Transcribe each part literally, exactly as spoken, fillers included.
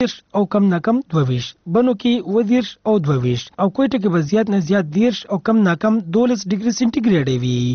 او کم نه کم دوه ویشت، بنو کې اووه دېرش او دوه ویشت او کوټه کې به زیات نه زیات دېرش او کم نه کم دولس ډګري سنټیګریډ وي.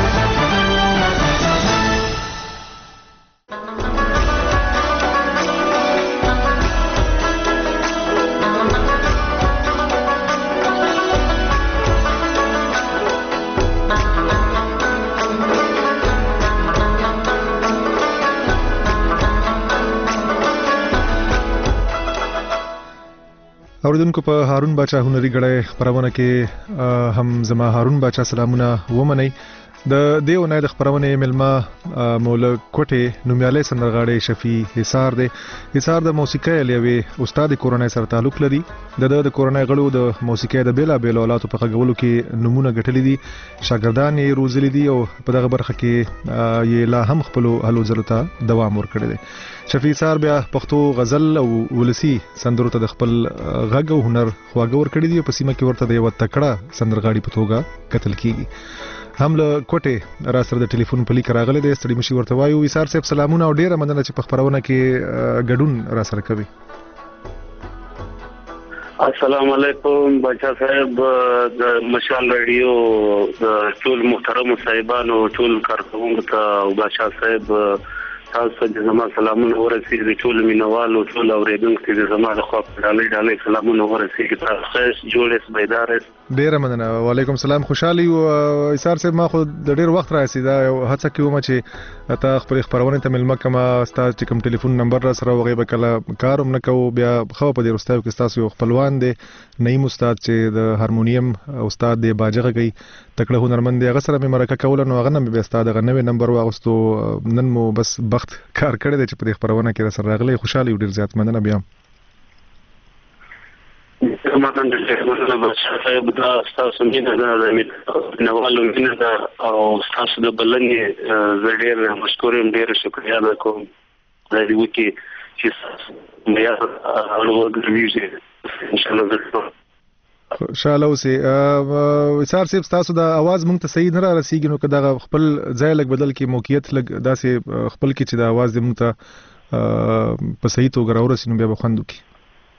اوریدونکو په هارون باچا هنري غړې خبرونه کې هم زما هارون باچا سلامونه ومنئ. د دیو نه د خبرونه ملما مولا کوټه نومیاله سندرغاړي شفیع حصار دی. حصار د موسیقۍ لوي استاد کورونای سره تعلق لري. د د کورونای غړو د موسیقۍ د بیلا بیل اولادو په غوولو کې نمونه غټلې دي، شاګردان یې روزلي دي او په دغه برخه کې یې لا هم خپل هلو ځلو ته دوام ورکړي دي. شفیع حصار بیا پښتو غزل او ولسی سندرو ته د خپل غږ او هنر خواږه ورکړي دي. په سیمه کې ورته د یو تکړه سندرغاړي په توګه کتل کیږي. هم له کوټه را سره د ټلیفون په لیک راغله د ستړي مشي ورته وایو. حصار صاحب سلامونه او ډیره مننه چې په خبرونه کې ګډون را سره کوي. السلام علیکم بچا صاحب، د مشال رادیو د ټول محترم صاحبانو ټول کارکونکو ته او بچا صاحب تاسو ته زما سلامونه ورسیږي. ټول مینوالو ټول اوریدونکو ته زما د خوا په ډالۍ ډالۍ سلامونه ورسیږي. تاسو ښه جوړې بیدار یاست؟ ډیره مننه. وعلیکم السلام. خوشحالي او حصار صاحب ما خو د ډیر وخت راځي دا هڅه کوم چې تا خپل خبرونه ته ملمه کما استاد چې کوم ټلیفون نمبر را سره وغه بکله کاروم نه کو بیا خو په دې رستاو کې تاسو یو خپلوان دی نیم استاد چې د هارمونیم استاد دی باجغه کوي تکړه هنرمند دی. هغه سره مې مرکه کول نو هغه نه مې استاد هغه نوې نمبر واغستو. نن مو بس وخت کار کړی دی چې په دې خبرونه کې را سره راغلی. خوشحالي ډیر زیات مننه. بیا ماتن د څه بچا صاحب دا تاسو مینه ده د نوالو مینه ده او تاسو د بلنې زړه مشکور یم. ډیر شکریا ده کوم د دې وکی چې میا اړو ګرځي ان شاء الله. شاله اوسې حصار صاحب تاسو د आवाज مونږ ته صحیح نه را رسیږي نو که دا خپل ځای لګ بدل کې موقعیت لګ داسې خپل کې چې د आवाज د مونږ ته په صحیح توګه راورسي نو بیا به خوند وکړي.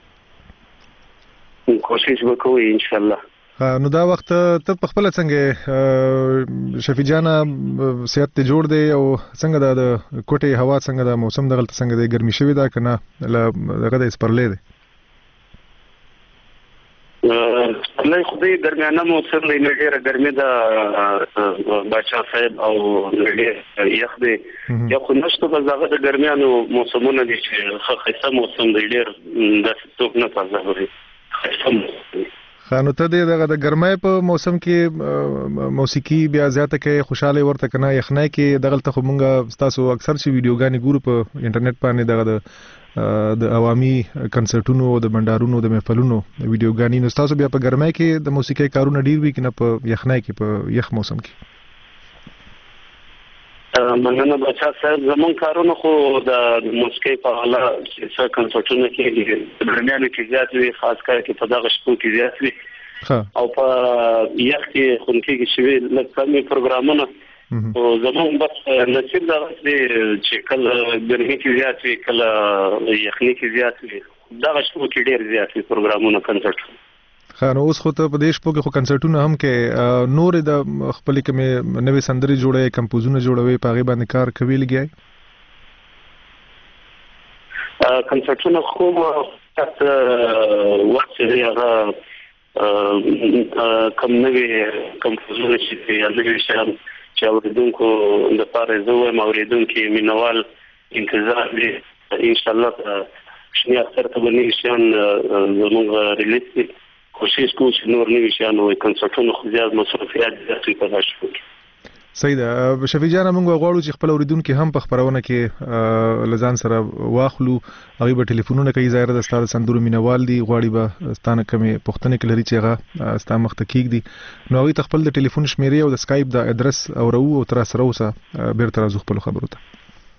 کوشش وکړو ان شاء الله. نو دا وخت ته په خپل څنګه شفیع جانا صحت ته جوړ دی او څنګه د کوټه هوا څنګه د موسم دغه څنګه د ګرمي شوی دا کنه دغه د سپرلې دی؟ الله خدای درمیانه موسم دی، نه ډیره ګرمي ده بچا صاحب او ډیر یخ دی. یا خو نشته په دغه د ګرمیانو موسمونه دي چې خاصه موسم دی ډیر د څوک نه پازغوري. خانو ته دغه د ګرمۍ په موسم کې موسیقي بیا زیاته کې خوشاله ورته کنه یخنۍ کې دغه ته مونږه تاسو اکثر چې ویډیوګانې ګورو په انټرنیټ باندې دغه د د عوامي کنسرټونو د بندارونو د محفلونو ویډیوګانې نو تاسو بیا په ګرمۍ کې د موسیقي کارونه ډیر وی کنه په یخنۍ کې په یخ موسم کې؟ مننه بچا صاحب، زمون کارونه خو د موسیقي په اړه چې کنسرټونه کې درمیانه کې زیات وي، خاص کر کې په دغه شپو کې زیات وي او په یخ کې خونکي کې شوي لکه کمي پروګرامونه او زمون بس نصیب دا دی چې کله ګرمي کې زیات وي کله یخني کې زیات وي، دغه شپو کې ډیر زیات وي پروګرامونه کنسرټ. خانو اوس خو ته په دې شپو کې خو کنسرټونه هم کې نور د خپل کې نوې سندري جوړوي کمپوزونه جوړوي په هغه باندې کار کوي لګي؟ کنسرټونه خو تاسو وخت دی هغه کوم نوې کمپوزونه چې یا نوې شان چې اوریدونکو د پاره زوه اوریدونکو مینوال انتظار دي ان شاء الله شنو اکثر ته باندې شان زموږ ریلیز کوشش کوو چې نور نوي شیان او کنسرټونه خو زیات مصرفیات زیاتوي په دغه شپو کې. صحیح ده. شفیع جان موږ غواړو چې خپل اوریدونکو هم په خبرونه کې لزان سره واخلو، هغه به ټلیفونونه کوي ظاهر د ستاره سندرو مینوال دي غواړي به ستانه کمه پښتنه کلري چې هغه ستا مخ ته کیږي نو هغه خپل د ټلیفون شمیرې او د سکایپ د ادرس او رو او تر سره اوسه بیرته راځو خپل خبرو ته.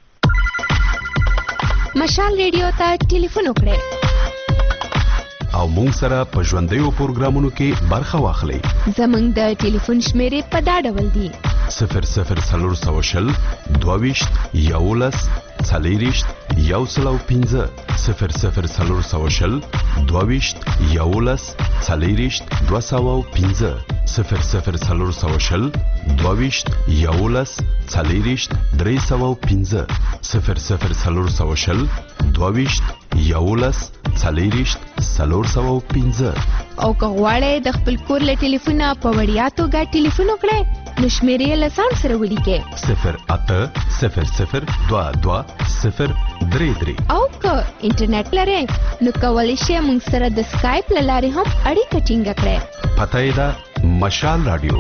مشال ریډیو ته ټلیفون وکړئ او مونږ سره په ژوندیو پروګرامونو کې برخه واخلئ. زمونږ د ټلیفون شمیرې په دا ډول دي: صفر صفر څلور سوه شل دوه ویشت یولس څلېرویشت یو سل او پنځه صفر صفر څلور سوه شل دوه ویشت یولس څلېرویشت دوه سوه او پنځه صفر صفر څلور سوه شل دوه ویشت یولس څلېرویشت درې سوه او پنځه صفر صفر څلور سوه شل دوه ویشت یولس څلېرویشت څلور سوه او پنځه. او که غواړئ د خپل کور له ټلیفونه په وړیا توګه ټلیفون وکړئ نو شمیرې له ځان سره ولیکئ صفر اته صفر صفر دوه دوه صفر درې درې. او که انټرنیټ لرئ نو کولی شئ موږ سره د سکایپ له لارې هم اړیکه ټینګه کړئ. پته یې ده مشال رادیو.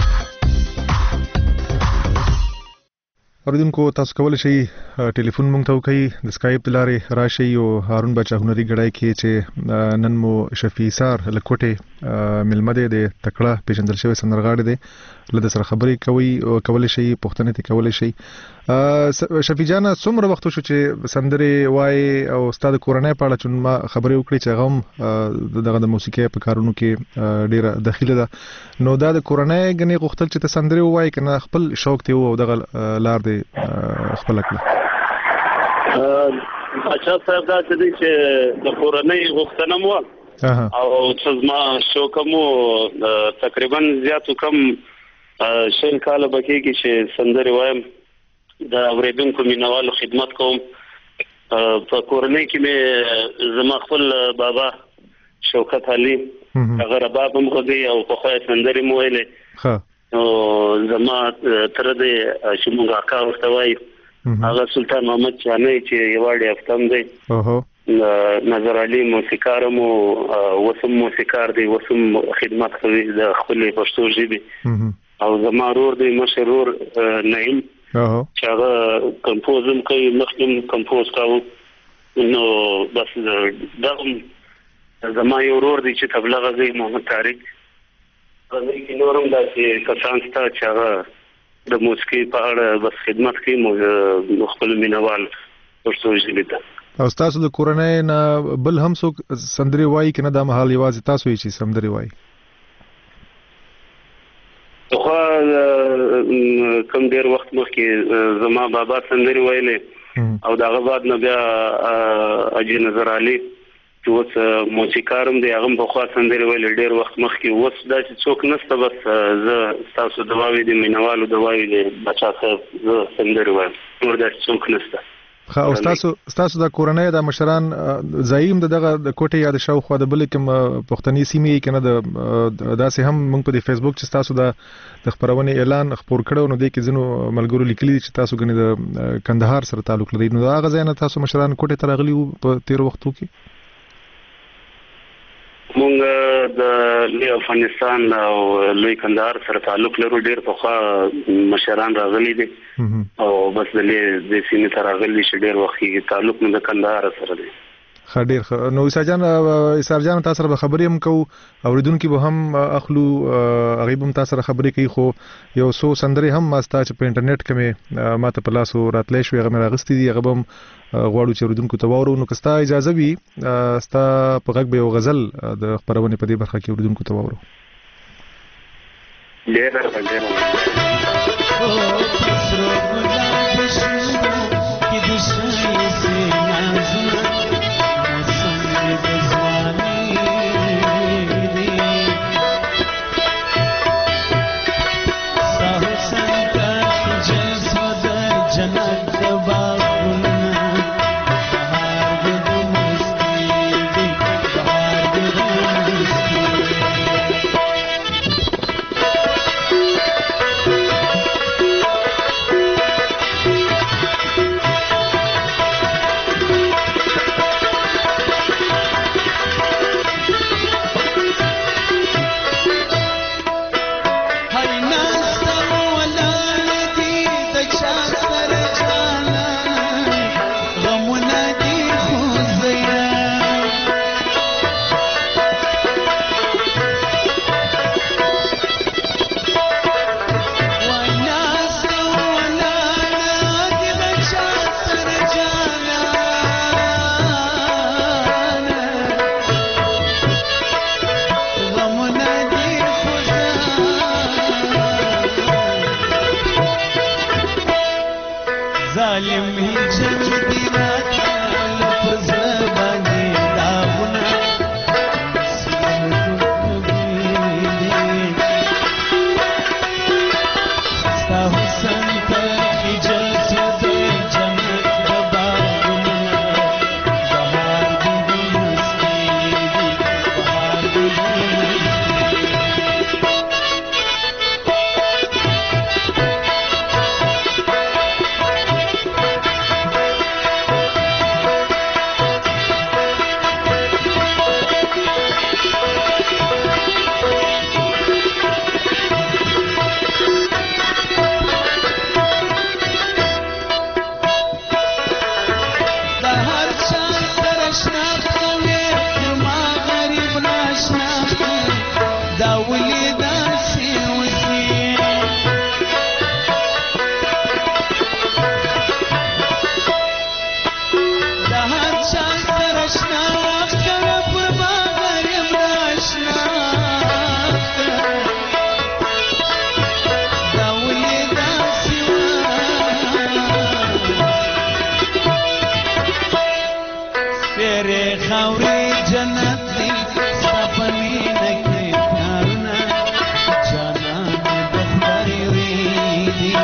اوریدونکو تاسو کولی شئ ټلیفون مونږ ته وکړئ د سکایپ د لارې راشئ او هارون بچا هنري ګړی کې چې نن مو شفیع سار له کوټې میلمه دی د تکړه پیژندل شوی سندرغاړی دی له ده سره خبرې کوي او کولی شئ پوښتنې ترې کولی شئ. شفیع جانه څومره وخت وشو چې سندرې وایې او ستا د کورنۍ په اړه چې ما خبرې وکړې چې هغه هم دغه د موسیقۍ په کارونو کې ډېره دخیله ده نو دا د کورنۍ ګنې غوښتل چې ته سندرې ووایې که نه خپل شوق دی او دغه لار دی خپل کړه؟ اچھا صاحب دا چې د کورنۍ غوښتنه مو او څه زما شوق مو تقریبا زیاتو کم شل کاله به کېږي چې سندرې وایم د اورېدونکو مینوالو خدمت کوم. په کورنۍ کې مې زما خپل بابا شوکت علي هغه رباب هم غږوي او پخوا یې سندرې مو ویلې نو زما تره دی چې موږ اکا ورته وایو هغه سلطان محمد چانۍ چې یواړې افتم دی نظر علي موسیقار مو وسم موسیقار دی وسم خدمت کوي د خپلې پښتو ژبې او زما ورور دی مشر ورور نعیم چې هغه کمپوز هم کوي مخکې هم کمپوز کاوه نو بس دغه زما یو ورور دی چې طبله غږوي محمد طارق غږوي کې نور هم داسې کسان شته چې هغه د موسیقۍ په اړه بس خدمت کوي خپلو مینهوال پښتو ژبې ته. او ستاسو د کورنۍ نه بل هم څوک سندرې وایي که نه دا مهال یوازې تاسو یې چې سندرې وایي؟ پخوا کم ډېر وخت مخکې زما بابا سندرې ویلې او د هغه بعد نه بیا حاجي نظر علي چې اوس موسیقار هم دی هغه هم پخوا سندرې ویلې ډېر وخت مخکې. اوس داسې څوک نشته بس زه ستاسو دواوې د مینهوالو دواوې د بچا صاحب زه سندرې وایم نور داسې څوک نشته. او ستاسو ستاسو د کورنۍ د مشران ځایي هم د دغه د کوټې یا د شاوخوا د بلې کوم پښتني سیمې که نه د داسې هم موږ په د فیسبوک چې ستاسو د خپرونې اعلان خپور کړی نو دې کې ځینو ملګرو لیکلي چې تاسو ګنې د کندهار سره تعلق لري نو د هغه ځای نه تاسو مشران کوټې ته راغلي وو په تېرو وختو کې؟ مونږ د لوی افغانستان او لوی کندهار سره تعلق لرو ډېر پخوا مشران راغلي دي او بس د دې سیمې ته راغلي چې ډېر وخت یې تعلق مو د کندهار سره دی. ښه ډېر ښه. نو ایسار جان ایسار جان تاسو سره به خبرې هم کوو اورېدونکي به هم اخلو هغوی به هم تاسو سره خبرې کوي خو یو څو سندرې هم ما ستا چې په انټرنیټ کې مې ما ته په لاسو راتلی شوې هغه مې راغستې دي هغه به هم غواړو چې اورېدونکو ته واورو نو که ستا اجازه وي ستا په غږ به یو غزل د خپرونې په دې برخه کې اورېدونکو ته واورو. ډېره ډېره خاورې جنت دی سپنې نکې پیارونه جانان د خدای ویلي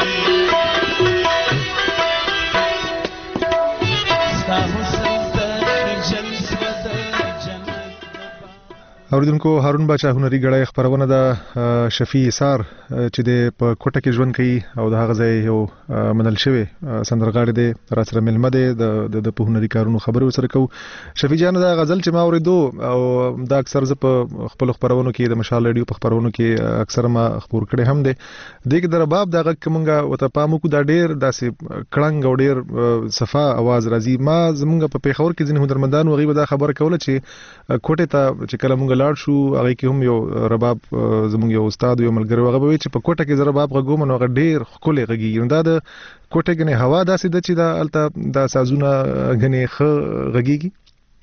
ستا حسن ته خجل سوه د جنت اوریدونکو هارون باچا هنري غړی خبرونه د شفیع ایثار چې د په کوټه کې ژوند کوي او د هغه ځای یو منل شوی سندرغاړي دی را سره ملمه دی د د په هنري کارونو خبرې وسره کو شفیع جان دا غزل چې ما اوریدو او دا اکثر ز په خپل خبرونو کې د مشال ریډیو په خبرونو کې اکثر ما خبر کړي هم دی دغه د رباب دغه کومه وته پامو کو دا ډیر داسې کړنګ او ډیر صفا आवाज راځي ما زمونږ په پیښور کې ځینې هنرمندان وغیبه دا خبره کوله چې کوټه ته چې کله مونږ لاړ شو هغه کې هم یو رباب زمونږ یو استاد یو ملګری هغه به چې په کوټه کې زره باب غوم نو هغه ډیر خولې غږی دا د کوټه کې نه هوا داسې د چې دا الته د سازونه غني خ غږیږي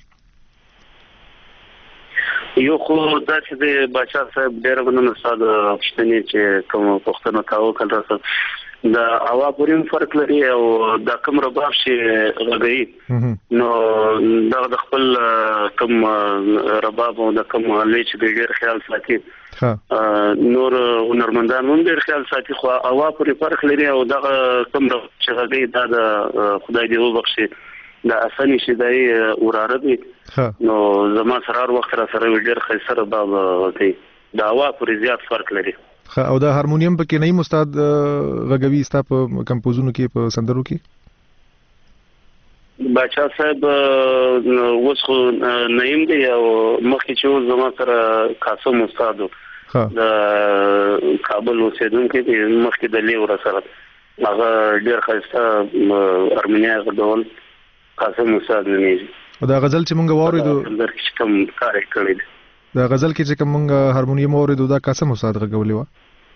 یو خو دا چې د بچا صاحب ډیر غننه استاد پښتني چې کوم پښتنو تاو کړل راځي دا هوا پورې فرق لري او دا کوم رباب شي غږی نو دا د خپل کوم رباب او د کوم لچ ډیر خیال ساتي نور هنرمندان هم ډیر خیال ساتي خو هوا پورې فرق لري او دا کوم چې غږی دا د خدای دی وبخشي دا اساني شي دای وراره دي نو زما سرار وخت را سره ډیر خیسر رباب کوي دا هوا پورې زیات فرق لري او دا هارمونیم پکې نه استاد غږوي ستا په کمپوزونو کې په سندرو کې بچا صاحب اوس خو نیم دی او مخکې چې زما سره قاسم استاد د کابل اوسیدونکو دی مخکې د لیور سره هغه ډیر ښایسته ارمنیا غوډول قاسم استاد نومیږي دا غزل چې مونږ واورېدو در کې کوم کار کړی دی دا غزل کې چې کوم مونږ هارمونیم واورېدو دا قاسم استاد غږولې و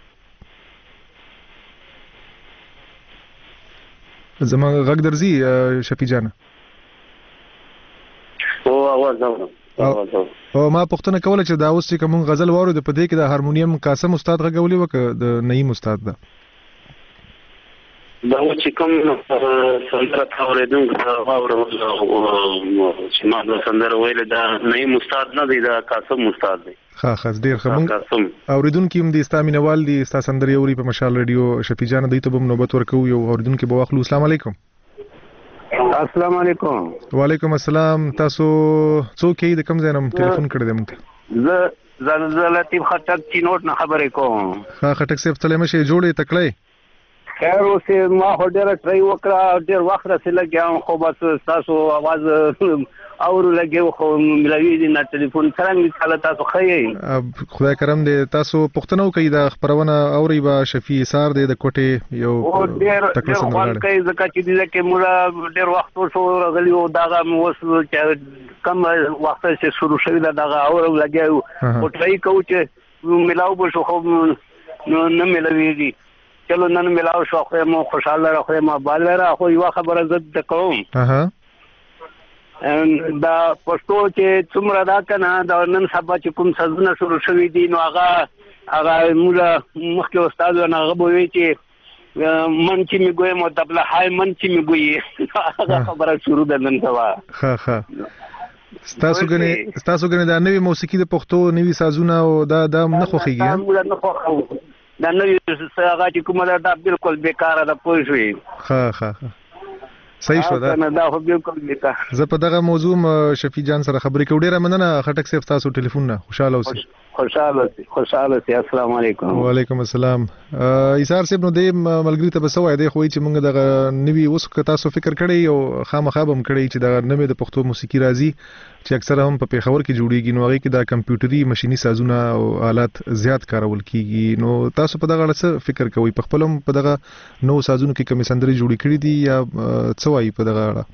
زما غږ درځي شفیع جان او आवाज اورم او ما پوښتنه کوله چې دا اوس چې کوم غزل واورېدو په دې کې د هارمونیم قاسم استاد غږولې و که د نعیم استاد ده دا چې کوم سندره تاوریدونکو دا اورم چې ما دا سندره ویل دا نعیم استاد نه دی دا قاسم استاد دی ها خاص ډیر خمون اوریدونکو هم د استامینوال دي ستا سندره اوري په مشال ریډیو شفیع جان دوی ته به نوبت ورکو یو اوریدونکو به واخلو السلام علیکم السلام علیکم وعلیکم السلام تاسو څوک یې د کوم ځای نه ټلیفون کړی دی موږ زه زه لطیف خټک چینوټ نه خبرې کوم ها خټک صاحب سلام شه جوړې تکړه خیر اوسه ما هډره ټرای وکړه ډیر وخت راځي لګیام خو بس تاسو आवाज اور لګیو خو ملوي دي نه ټلیفون څنګه حالت تاسو خیر خدای کرم دې تاسو پښتنو کوي دا خبرونه اوري با شفیع ایثار دې د کوټه یو تکړه سندرغاړي کوي ځکه چې دې کې موږ ډیر وخت وشو غلیو داغه وسو چې کم وخت چې شروع شوی دا داغه اور لګیو او ټرای کوو چې ملاو بشو خو نو نه ملوي دي چلو نن ملاو شو خو مو خوشاله راخو ما بال را خو یو خبره زد کوم اها دا پښتو چې څومره دا کنه دا نن سبا چې کوم سازونه شروع شوی دي نو هغه هغه موږ مخکې استاد نه غووي چې من چې می ګوي مو تبله هاي من چې می ګوي هغه خبره شروع ده نن سبا ها ها تاسو غني تاسو غني دا نوې موسیقي د پښتو نوې سازونه او دا دا نه خوخيږي موږ نه خوخو دا نوې هغه چې کومه دا بالکل بیکاره ده پوه شوي ها ها صحیح شو دا دا خو بالکل بیکاره زه په دغه موضوع شفیع جان سره خبرې کوم ډیره مننه خټک صاحب تاسو ټلیفون نه خوشاله اوسئ خوشاله خوشاله سي السلام علیکم وعلیکم السلام ایثار صاحب نو د ملګری ته بسوای دی خو چې موږ دغه نوی اوس تاسو فکر کړی او خامخا هم کړی چې دا نوې د پښتو موسیقي راځي چې اکثر هم په پیښور کې جوړیږي نو هغه کې دا کمپیوټري ماشيني سازونه او آلات زیات کارول کیږي نو تاسو په دغه څه فکر کوئ په خپلم په دغه نو سازونو کې کوم سندري جوړی کړی دي یا څه وایي په دغه اړه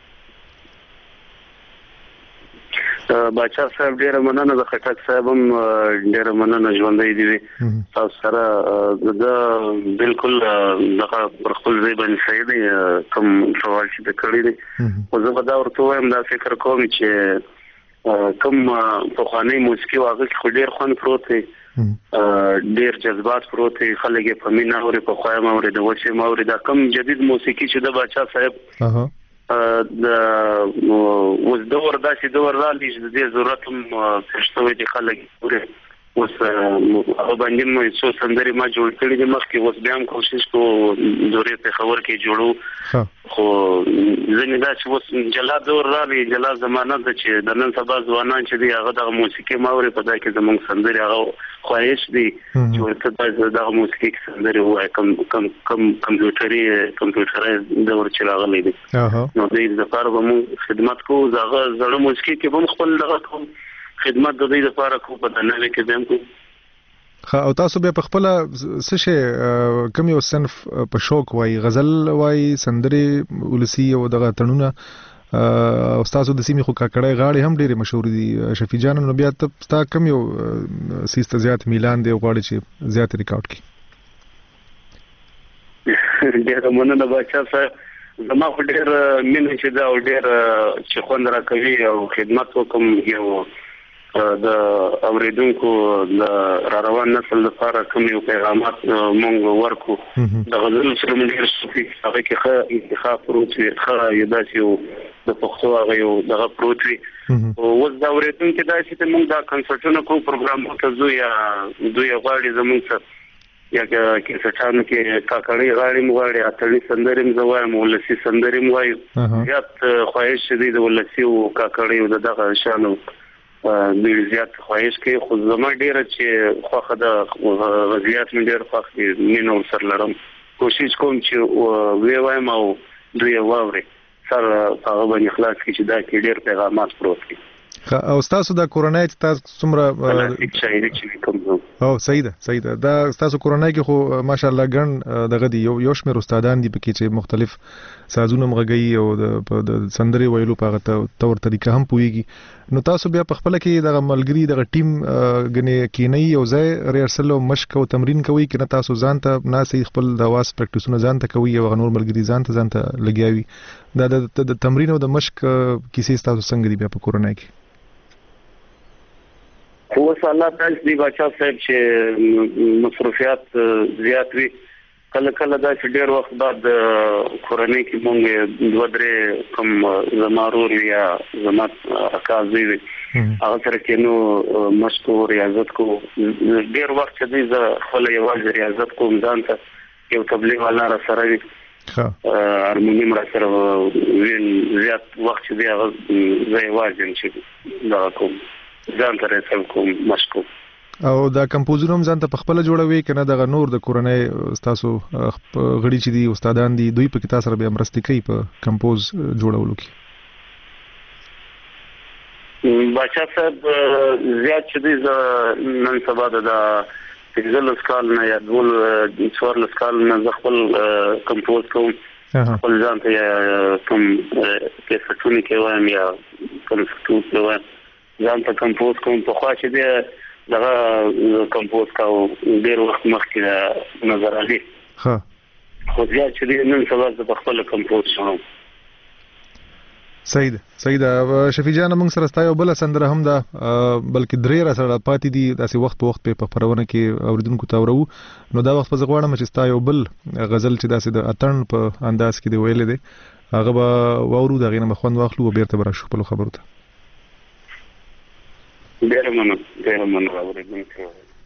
باچا صاحب ډیر مننه د خټک صاحب هم ډیر مننه ژوندۍ دي تاسو سره دا بالکل دغه پر خپل ځای باندې صحیح دی کوم سوال چې کړی دی او زه به دا ورته وایم دا فکر کوم چې کوم په خواني موسیقي واغې خو ډیر خوان پروت دی ډیر جذبات پروت دی خلک په مینا اوري په خوای ما اوري د وچه ما اوري دا کوم جدید موسیقي چې د باچا صاحب د اوس دور داسې دور راغلی چې د دې ضرورت هم پېښ دي خلک پورې اوس هغه باندې مو څو سندرې ما جوړ کړې دي مخکې اوس بیا هم کوشش کوو دورې پېښور کې جوړو خو ځینې دا چې اوس جلا دور راغلی جلا زمانه ده چې د نن سبا ځوانان چې دي هغه دغه موسیقي ما اوري په دا کې زموږ سندرې هغه خواهش دي چې ورته باید دغه موسیقي سندرې ووایي کم کم کم کمپیوټري کمپیوټري دور چې راغلی دی نو د دې لپاره به موږ خدمت کوو هغه زړه موسیقي کې به هم خپل دغه کوو خدمت د دې لپاره کو په دنه کې دیم کو خا او تاسو به په خپل څه شي کوم یو صنف په شوق وای غزل وای سندري ولسی او دغه تړونه او تاسو د سیمې خو کاکړې غاړي هم ډېری مشهور دي شفیع جان نو بیا ته کوم یو سیسته زیات میلان دی او غاړي چې زیات ریکارډ کی ډېر مننه بچا سره زما خو ډېر مینه چې دا ډېر چې خوند را کوي او خدمت وکم یو د اوریدونکو د را روان نسل لپاره کوم یو پیغامات مونږ ورکو د غزل سره موږ صوفي هغه کې ښه انتخاب پروت وي ښه یو داسې د پښتو هغه یو دغه پروت وي او اوس د اوریدونکو دا چې موږ دا کنسرټونه کوو پروګرام ته ځو یا دوی غواړي زموږ سره یا کې سټانو کې کاکړې غاړي مغاړي اتلې سندرې مزوایم ولسی سندرې موایم زیات خواهش دي د ولسی او کاکړې د دغه شانو د زیات خواهش کې خو زما ډیره چې خوخه د غزيات من ډیر خوښ دي مينو سر لرم کوشش کوم چې وی وایم او دوی واوري سر هغه باندې خلاص کی چې دا کې ډیر پیغامات پروت دي او تاسو د کورونای تاسو څومره او صحیح ده صحیح ده دا تاسو کورونای کې خو ماشاءالله ګڼ دغه دی یو یو شمېر استادان دي پکې چې مختلف سازونه مغږی او د سندري ویلو په تور طریقه هم پويږي نو تاسو بیا په خپل کې دغه ملګری دغه ټیم غنې کینی یو ځای ریهرسل او مشق او تمرین کوي کنه تاسو ځان ته ناسي خپل د واس پریکټیسونه ځان ته کوي او نور ملګری ځان ته ځان ته لګیاوي دا د تمرین او د مشق کیسې تاسو څنګه دی بیا په کورونای کې خو الله تعالی دې بچا صاحب چې مصرفيات زیات وي کله کله دا چې ډېر وخت بعد کورنۍ کې مونږ دوه درې کوم زمارور یا زمات اکازي وي هغه سره کې نو مشکور ریاضت کو ډېر وخت چې دې خپل یوازې ریاضت کوم ځان ته یو تبلیغ والا را سره وي هارمونیم را سره وین زیات وخت چې دی هغه زه یوازې چې دا کوم ځان ته رسم کوم مشکو او دا کمپوزر هم ځان ته په خپل جوړوي کنه د نور د کورنۍ تاسو غړي چې دي استادان دي دوی په کې تاسو به مرستې کوي په کمپوز جوړولو کې بچا صاحب زیات چې دي نن سبا د پنځل سکال نه یا ډول څوار سکال نه خپل کمپوز کوم خپل ځان ته کوم کې څه کې وایم یا کوم څه کې وایم ځان ته کمپوز کوم په خوا چې دی دغه کمپوز کاو ډېر وخت مخکې نظر علي ها خو زیات چې دی نن سبا د خپل کمپوز شوم صحیح ده صحیح ده شفیع جان موږ سره ستایو بل سندره هم ده بلکې درې را سره پاتې دي داسې وخت په وخت په خبرونه کې اوریدونکو ته ورو نو دا وخت په ځغواړم چې ستایو بل غزل چې داسې د اتن په انداز کې دی ویل دي هغه به وورو دغه نه خوند واخلو او بیرته براشو په خبرو ته ډېر مننه ډېر مننه اوریدونکو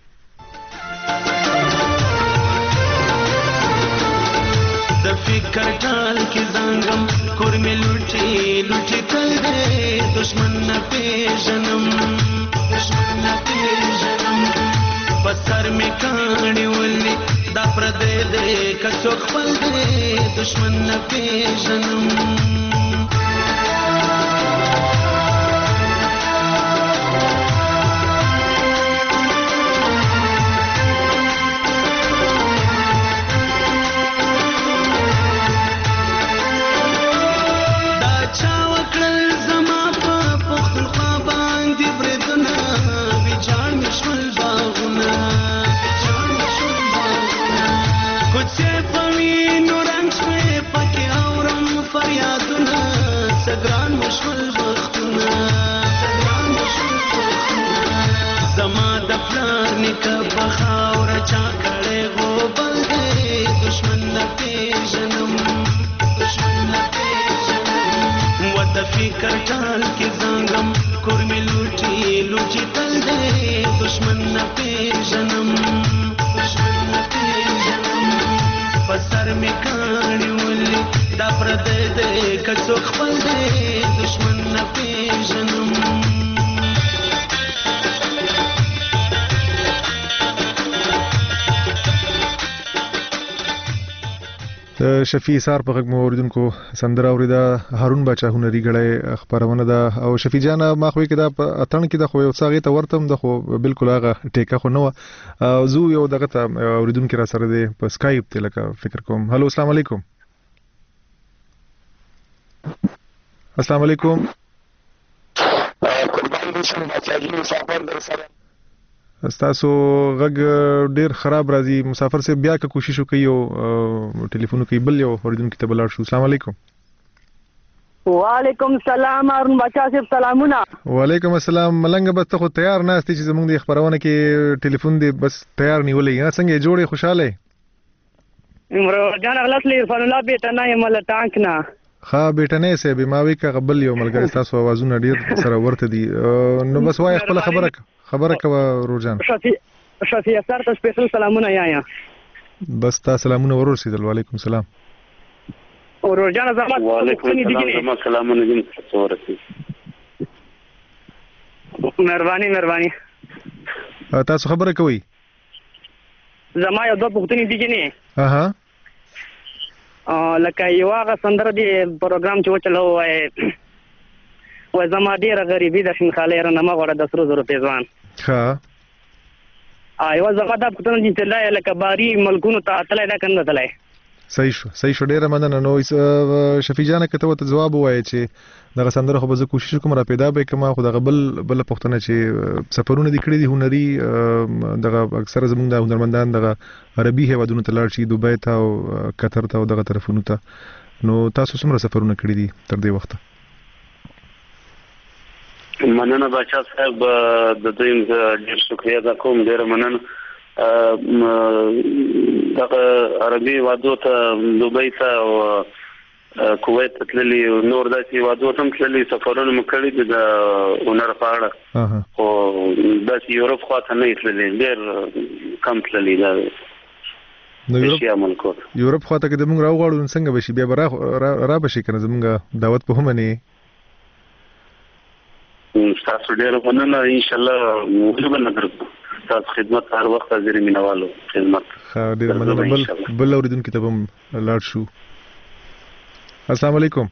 د فکر ټال کې زنګم کور مې لوټي لوټي تل دې دشمن نه پیژنم دشمن نه پیژنم پسر مې کاڼي ولې دا پر دې دې کڅو خپل دې دشمن نه پیژنم فریادونه دې کڅو خپل دې دشمن نه پیژنم شفیع سار په غږ مو اوریدونکو سندره اوریدا هارون بچا هنري غړې خبرونه ده او شفیع جان ما خو کې دا اتن کې د خو یو څاغه ته ورتم د خو بالکل هغه ټیکه خو نو زو یو دغه ته اوریدونکو را سره دی په اسکایپ ته لکه فکر کوم هلو السلام علیکم السلام علیکم قربان بشم بچاګي مسافر در سره تاسو غږ ډیر خراب راځي مسافر سے بیا که کوشش وکړي او ټلیفون کوي بل یو اوریدونکو ته بلار شو السلام علیکم وعلیکم السلام هارون بچا صاحب سلامونه وعلیکم السلام ملنګ بس ته خو تیار نه استې چې زموږ د خبرونه کې ټلیفون دی بس تیار نیولې نه څنګه جوړې خوشاله عمر جان اغلط لې فن الله بیت نه مل ټانک نه ها بیٹنه سه به ما وی کا قبل یو ملګری تاسو आवाजونه ډیر سره ورته دي نو بس وای خپل خبره خبره کوه روزان شفیع شفیع سر ته سپیشل سلامونه یا یا بس تا سلامونه ورسېدل وعلیکم السلام او روزان زما وعلیکم السلام زما سلامونه دې ورسېدل مهرباني مهرباني تاسو خبره کوي زما یو دوه پوښتنې دي جنې اها لکه یو هغه سندره دی پروګرام چې وچلو وای و زما ډیره غریبي د شنخاله رانه ما غوړه د سرو زرو پیزوان ها ایو زما د پټون چې تلای لکه باری ملکونو ته تلای دا کنه تلای صحیح شو صحیح شو ډیره مننه نو شفیع جان کته ته جواب وای چې دغه سندره خو به کوشش کوم را پیدا به کما خو دغه بل بل پښتنه چې سفرونه د کړې دي هنري دغه اکثره زمونږ د هنرمندان دغه عربي هیوادونو ته لاړ شي دوبۍ ته او قطر ته او دغه طرفونو ته نو تاسو څومره سفرونه کړی دي تر دې وخته مننه بچا صاحب د دې ډیر شکریا دا کوم ډیر مننه دغه عربي وادو ته دوبۍ ته او کویت ته تللی نور داسې وادو ته تللی سفرونه مکړي دي د هنر په اړه او داسې یورپ خواته نه تللی ډیر کم تللی دا نو یورپ یورپ خواته کې د موږ راوغړو څنګه بشي بیا را را بشي کنه زموږ دعوت په هم نه تاسو ډیر مننه ان شاء الله موږ به نظر تاسو خدمت هر وخت حاضر مینوالو خدمت ها ډیر مننه بل بل اوریدونکو ته هم لاړ شو السلام علیکم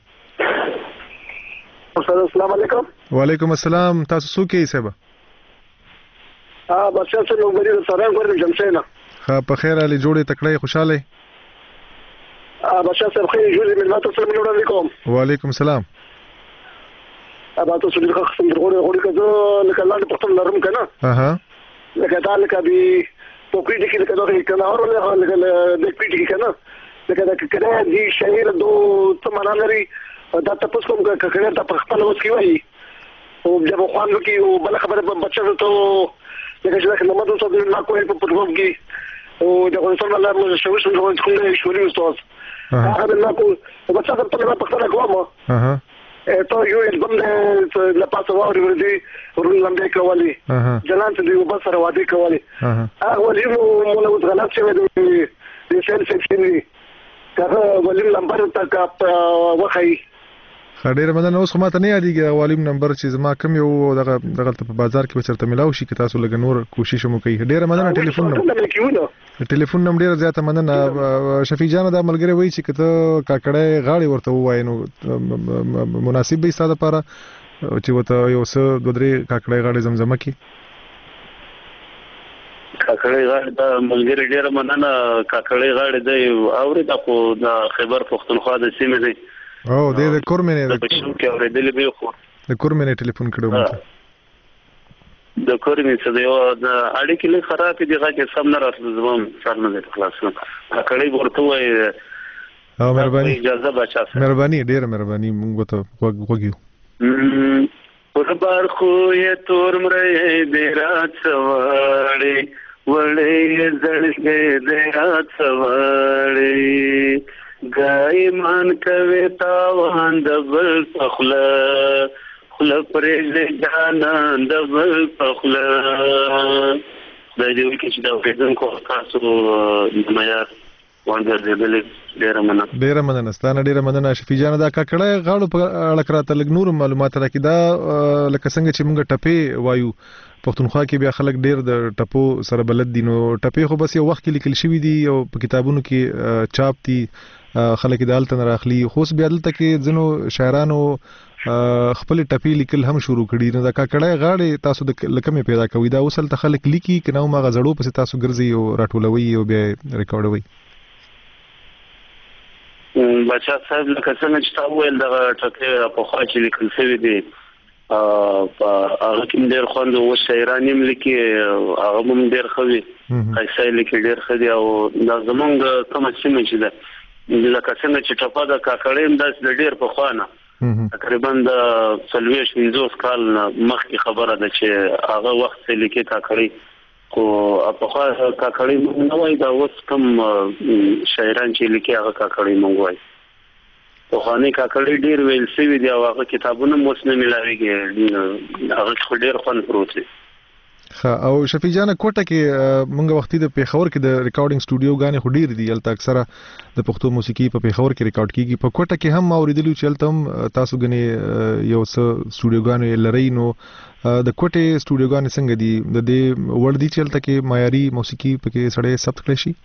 السلام علیکم وعلیکم السلام تاسو څوک یې صاحب ها بس تاسو نو غوړي سره غوړم جمشینا ها په خیر علي جوړې تکړه خوشاله ها بس تاسو خیر جوړې مې تاسو سره منور علیکم وعلیکم السلام ابا تاسو دې خاصم غوړي غوړي کزه لکه لاندې پښتون لرم کنه اها لکه دا لکه به پوکړي دي کې لکه کنه اور لکه د پیټ کې کنه لکه دا کړه دي شهیر دو څه معنا لري دا تاسو کوم کړه ته په خپل وس کې وایي او جب خوان کې او بل خبره په بچو ته لکه چې نو مده څه نه کوي په پروګرام کې او دا څنګه الله مو شوي څنګه کوم څه شوري استاد هغه نه کو بچا ته په خپل کومه اها ته یو البم د لپاسه ووري وردي ورن لمبه کوالي جلان ته یو بل سره وادي کوالي هغه ولې مو مو غلط شوی دی د سیل سیکشن دی هغه ولې لمبر ته کا وخی خډیر مده نو خو ماته نه یادېږي والیم نمبر چې زما کم یو دغه دغه په بازار کې وچرته ملاو شي که تاسو لګ نور کوشش مو کوي ډیر مده ټلیفون نمبر ټلیفون نمبر ډیر زیاته مننه شفیع جان دا ملګری وایي چې کته کاکړې غاړي ورته وای نو مناسب به ستاسو لپاره چې وته یو څه دوه درې کاکړې غاړي زمزمه کی کاکړې غاړي دا ملګری ډیر مننه کاکړې غاړي دی اوري دا خو د خیبر پښتونخوا د سیمې دی او د د کورمنه د بشو کې اورېدلې به خو د کورمنه ټلیفون کړو د کورمنه څه دی او د اړیکې له خراب دي هغه سم نه راځي زموږ سر نه خلاص کړي ورته وای او مهرباني اجازه بچا مهرباني ډیر مهرباني موږ ته وګیو پر بار خو یې تور مړې دې رات وړې وړې زړګې دې رات وړې ګای مان کوي تاوان د بل پخله خله پرې جانان د بل پخله د دې کې چې دا پیژن کو تاسو د معیار ورګرځېدلې. ډېره مننه. ډېره مننه ستانه ډېره مننه شفیع جان. دا ککړه غاړو په اړه کراته لږ نور معلومات راکې. دا لکه څنګه چې موږ ټپې وایو پښتونخوا کې بیا خلک ډېر د ټپو سره بلد دي. نو ټپې خو بس یو وخت کې لیکل شوي دي او په کتابونو کې چاپ دي، خلک د هلته نه راخلي. خو اوس بیا دلته کې ځینو شاعرانو خپل ټپې لیکل هم شروع کړي. نو دا ککړه غاړې تاسو د لکمې پیدا کوي، دا اوس هلته خلک لیکي که نه هماغه زړو پسې تاسو ګرځئ او راټولوئ او بیا ریکارډوئ؟ بچا صاحب لکه څنګه چې تا وویل دغه ټپې پخوا چې لیکل شوي دي په هغه کې ډېر خوند و. شاعران یې لیکي، هغه هم ډېر ښه وي، ښایسته یې لیکي، ډېر ښه دي. او دا زمونږ کومه سیمه چې ده لکه څنګه چې ټپه د کاکړۍ هم داسې د ډېر پخوا نه تقریبا د څلوېښت پنځوس کال نه مخکې خبره ده چې هغه وخت څه لیکي کاکړۍ. خو پخوا کاکړۍ موږ نه وایي، دا اوس کوم شاعران چې لیکي هغه کاکړۍ موږ وایي. پخواني کاکړۍ ډېر ویل شوي دي او هغه کتابونه هم اوس نه میلاویږي، هغه خو ډېر خوند پروت دی. ښه. او شفیع جانه کوټه کې موږ وختي د پیښور کې د ریکارډینګ سټوډیو ګانې خو ډېرې دي، هلته اکثره د پښتو موسیقي په پیښور کې ریکارډ کیږي. په کوټه کې هم ما اورېدلي چې هلته هم تاسو ګنې یو څه سټوډیوګانې لرئ. نو د کوټې سټوډیوګانې څنګه دي؟ د دې وړ دي چې هلته کې معیاري موسیقي پکې سړی ثبت کړی شي؟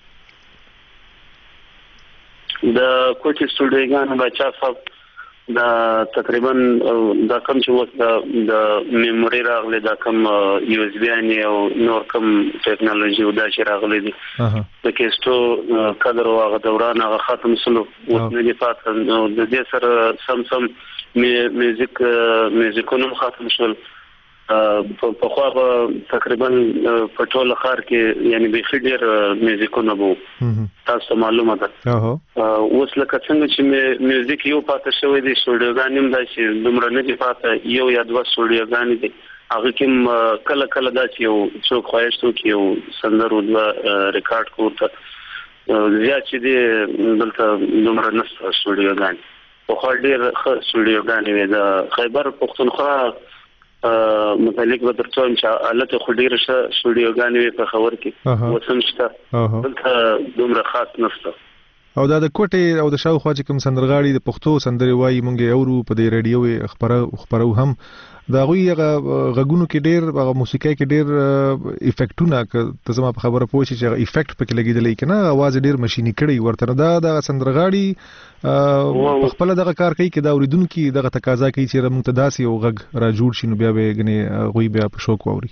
د کوټې سټوډیوګانې بچا صاحب دا تقریبا دا کم چې اوس د میموري راغلی، دا کم یو اس بیانې او نور کم ټیکنالوژي او دا چې راغلی دي د کیسټو قدر او هغه دوران هغه ختم سلو اوس نه دي پاتې. نو د دې سره سم سم میوزیک میوزیکونه ختم شول. په خو تقریبا په ټول ښار کې یعنی به ډېر میوزیکونه وو، تاسو معلومه ده. اوس لکه څنګه چې میوزیک یو پاتې شوی دی، سټوډیوګانې هم دا چې دومره نه دي پاتې، یو یا دوه سټوډیوګانې دي. هغه کې کله کله دا چې یو څوک خواهش وکړي یو سندرو دوه ریکارډ کړو، زیات چې دي دلته دومره نشته سټوډیوګانې. په خو ډېر ښه سټوډیوګانې وي. د خیبر پښتونخوا متعلق به درته وایم چې الته خو ډېره ښه سټوډیوګانې وي په خبر کې، اوس هم شته، دلته دومره خاص نشته. او دا د کوټې او د شاوخوا چې کوم سندرغاړي د پښتو سندرې وایي موږ یې اورو په دې رادیو خپره خپرو هم د هغوی هغه غږونو کې ډېر هغه موسیقۍ کې ډېر افیکټونه که ته زما په خبره پوه شې چې هغه افیکټ پکې لګېدلی که نه اواز ډېر مشیني کړی ورته. دا دغه سندرغاړي په خپله دغه کار کوي که دا اورېدونکي دغه تقاضا کوي چې موږ ته داسې یو غږ را جوړ شي نو بیا به یې ګنې هغوی بیا په شوق واوري.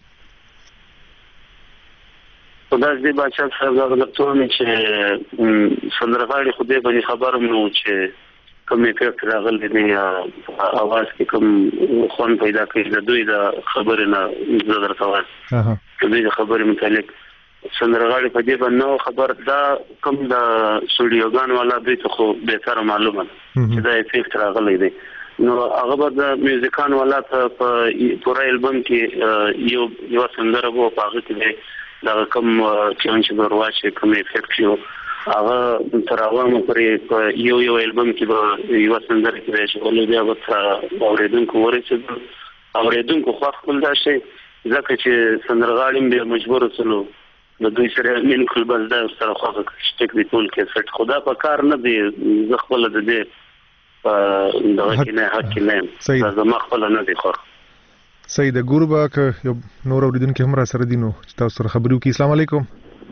خو داسې باچا صاحب دغه درته وایم چې سندرغاړي خو دې باندې خبر هم نه و چې کوم افیکټ راغلی دی یا اواز کې کوم خوند پیدا کوي. د دوی د خبرې نه زه درته وایم د دوی د خبرې متعلق سندرغاړي په دې باندې نه خبر. دا کوم د سټوډیوګانو والا دوی ته خو بهتره معلومه چې دا افیکټ راغلی دی. نو هغه به د میوزیکان والا ته په پوره البم کې یو یو سندره وو، په هغه کې دا کوم چانس به ورواچي کوم افیکټ یو هغه تر عوامو پورې په یو یو البم کې به یو سندره کې راځي ولې بیا به اوریدونکو ورسېږي. اوریدونکو خو خپل دا شي ځکه چې سندرغاړي به مجبور وسلو د دوی سره من کول بس دا سره خو شټک دی ټول کې سټ خدا په کار نه دی. زه خپل د دې په دغه کې نه حق نه زما خپل نه دی خور. صحیح ده. ګورو به که یو نور اوریدونکي هم را سره دي نو چې تاسو سره خبرې وکړي. السلام علیکم.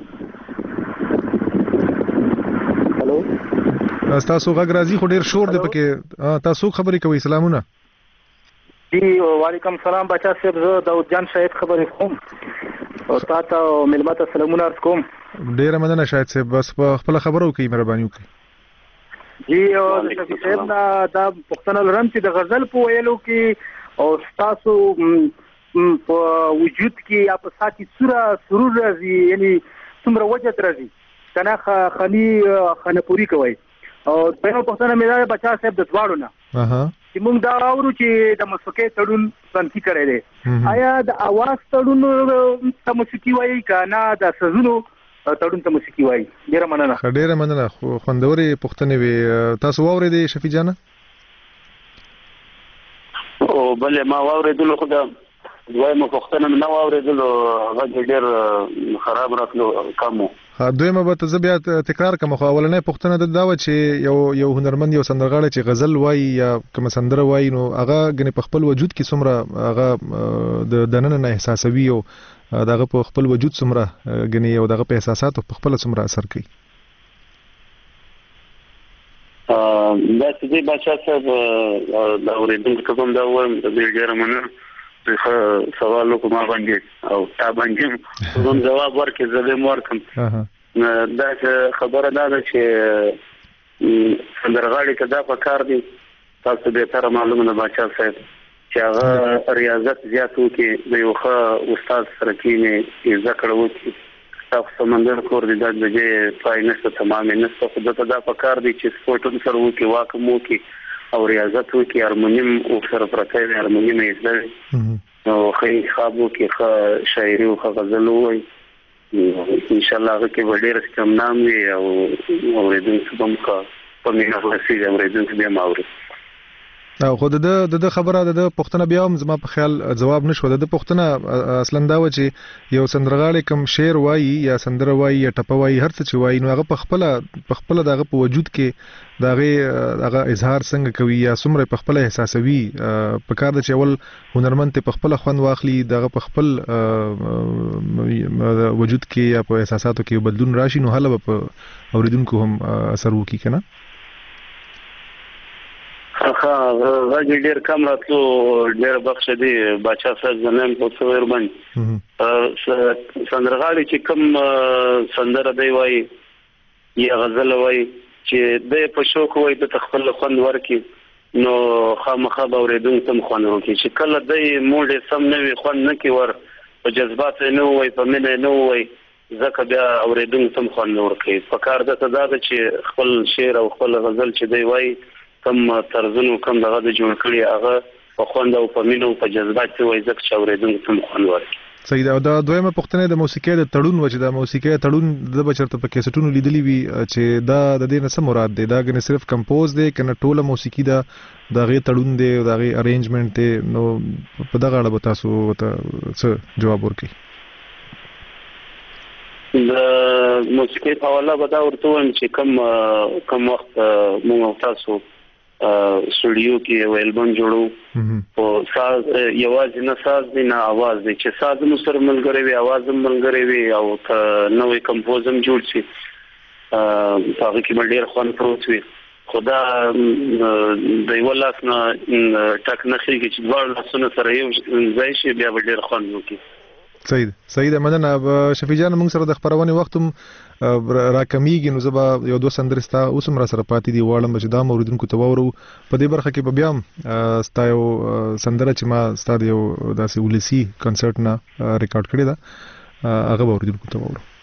تاسو غږ راځي خو ډېر شور دی پکې. تاسو خبرې کوئ؟ سلامونه. جی وعلیکم سلام بچا صاحب، زه داود جان شاهد خبرې کوم او تا ته او مېلمه ته سلامونه عرض کوم. ډېره مننه شاهد صاحب، بس په خپله خبره وکړئ مهرباني وکړئ. جی او د شفیع صاحب نه دا پوښتنه لرم چې د غزل په ویلو کې او ستاسو په وجود کې یا په ساه کې څومره سرور راځي، یعنی څومره وجد راځي که نه خني خانپوري کوئ؟ او دویمه پوښتنه مې دا بچا صاحب د دواړو نه چې موږ دا اورو چې د موسیقۍ تړون بندي کړی دی، آیا د اواز تړون ته موسیقي وایي که نه د سازونو تړون ته موسیقي وایي؟ ډېره مننه. ډېره مننه. خو خوندورې پوښتنې وې. تاسو واورېدې شفیع جانه؟ او بلې ما واورېدلو خو د دویمه پوښتنه مې نه واورېدل هغه ډېر خراب راتلو کم و. دویمه به ته زه بیا تکرار کوم خو اولنۍ پوښتنه دا وه چې یو یو هنرمند یو سندرغاړی چې غزل وایي یا کومه سندره وایي نو هغه ګنې په خپل وجود کې څومره هغه د دننه نه احساسوي او دغه په خپل وجود څومره ګنې او دغه په احساساتو په خپل څومره اثر کوي. دا چې دی باچا صاحب دا اورېدونکو ته هم دا وایم ډېر ډېره مننه چې سوال وکړو ما باندې او تا باندې هم جواب ورکړې زه به م ورکړم. دا خبره دا ده چې سندرغاړي ته دا پکار دي تاسو بهتره معلومه ده باچا صاحب چې هغه ریاضت زیات وکړي د یو ښه استاد سره کښېني زده کړه وکړي. تاسو سمندر کور دی دا د دې پای نشته تمامې نشته خو دته دا پکار دی چې سپورټ هم سره وکړي واکم وکړي او ریاضت وکړي هارمونیم ورسره پرته وي هارمونیم یې زده وي نو ښه انتخاب وکړي ښه شاعري او ښه غزل ووایي انشاءالله هغه کې به ډېر استمنام وي او اورېدونکي به هم ښه په مینه خلاصېږي اورېدونکي بیا هم اوري. خو د د خبره د پوښتنه بیا هم زما په خیال جواب نشو. د پوښتنه اصلا دا و چې یو سندرغاړی کوم شعر وایي یا سندره وایي یا ټپه وایي هر څه چې وایي نو هغه په خپل په خپل دغه په وجود کې دغه هغه اظهار څنګه کوي یا څومره په خپل احساسوي په کار د چې اول هنرمند ته په خپل خوند واخلي دغه په خپل وجود کې یا په احساساتو کې بدلون راشي نو هله په اوریدونکو هم اثر وکړي کنه. ها غږ ډېر کم راتلو ډېر بخښ دی باچا صاحب زنم په څویر باندې سندرغاړي چې کوم سندره دی وایي یا غزل وایي چې د په شوق وایي د خپل خوند ورکړي نو خامخا به اورېدونکي ته هم خوند وکړي چې کله دی موډ سم نه وي خوند نه کوي ور په جذبات نه وایي په مینه نه وایي ځکه بیا اورېدونکي ته هم خوند نه ورکوي. په کار دته دا ده چې خپل شعر او خپل غزل چې دی وایي کم طرزونو کم دغه د جوړ کړي هغه په خوند او په مینه او په جذبات کې وایي ځکه چې اورېدونکي ته هم خوند ورکړي. صحیح ده. دا دویمه پوښتنه د موسیقۍ د تړون و چې د موسیقۍ تړون د بچرته په کیسټونو لیدلی وي چې دا د دې نه څه مراد دی دا ګنې صرف کمپوز دی کنه ټوله موسیقي دا د هغې تړون دی د هغې ارینجمنټ دی نو په دغه اړه به تاسو ته څه جواب ورکړي؟ د موسیقۍ په حواله به دا ورته وایم چې کم کم وخت موږ او تاسو سټوډیو کې یو البم جوړو او ساز یوازې نه ساز دی نه आवाज دی چې ساز مو سره ملګری وي आवाज هم ملګری وي او نوې کمپوز هم جوړ شي هغه کې ډېر خوند پروت وي خدا د یو لاس نه ټک نه خېږي چې دوه لاسونه سره یو ځای شي بیا ډېر خوند وکړي. صحیح صحیح ده. مننه شفیع جان. موږ سره د خبرونې وخت هم راکمیږي نو زه به یو دوه سندرې ستا اوس هم را سره پاتې دي غواړم چې دا هم اورېدونکو ته واورو. په دې برخه کې به بیا هم ستا یو سندره چې ما ستا د یو داسې ولسي کنسرټ نه ریکارډ کړې ده هغه به اورېدونکو ته واورو.